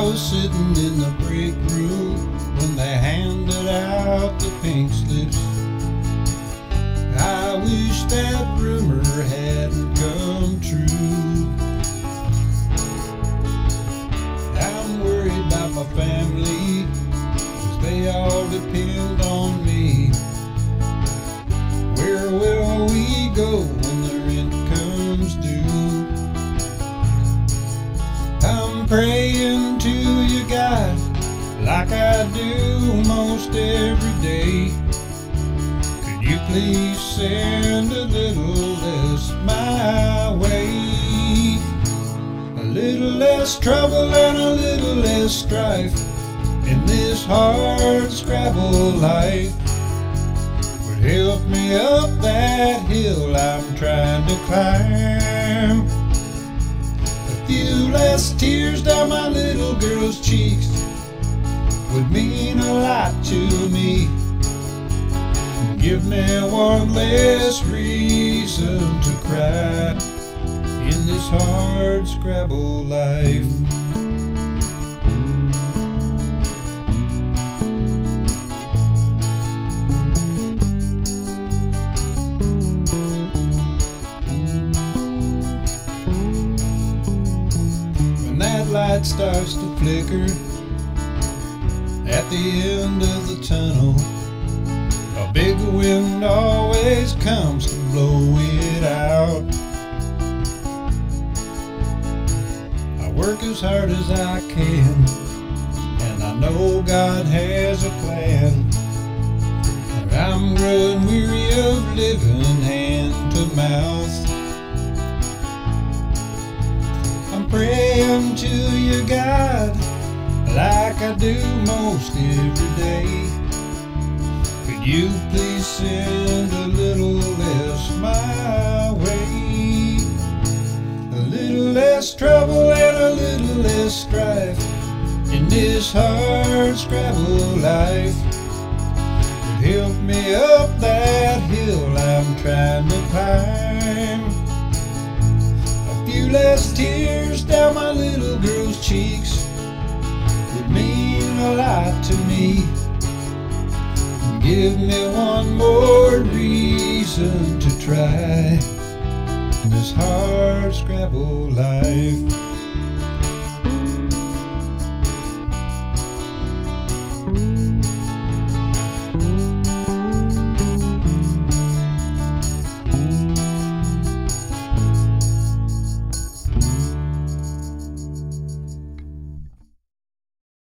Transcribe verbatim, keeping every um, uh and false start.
was sitting in the break room when they handed out the pink slips. I wish that rumor hadn't come true. I'm worried about my family, 'cause they all depend on me. Where will we go when the rent comes due? I'm praying to you, God, like I do most every day. Could you please send a little less my way? A little less trouble and a little less strife in this hard scrabble life would help me up that hill I'm trying to climb. A few less tears down my little girl's cheeks would mean a lot to me. Give me one less reason to cry in this hard scrabble life. When that light starts to flicker at the end of the tunnel, a big wind always comes to blow it out. I work as hard as I can, and I know God has a plan. But I'm growing weary of living hand to mouth. I'm praying to you, God, like I do most every day. Could you please send a little less my way? A little less trouble and a little less strife in this hard scrabble life would help me up that hill I'm trying to climb. A few less tears down my little girl's cheeks would mean a lot to me. Give me one more reason to try this hard scrabble life.